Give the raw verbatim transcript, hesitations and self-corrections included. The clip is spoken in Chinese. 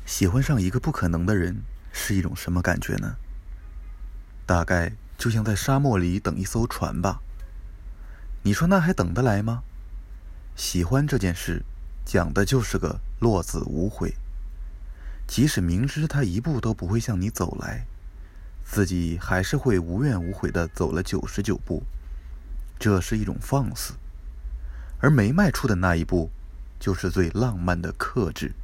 喜欢上一个不可能的人是一种什么感觉呢？大概就像在沙漠里等一艘船吧。你说那还等得来吗？喜欢这件事讲的就是个落子无悔。即使明知他一步都不会向你走来，自己还是会无怨无悔地走了九十九步，这是一种放肆。而没迈出的那一步，就是最浪漫的克制。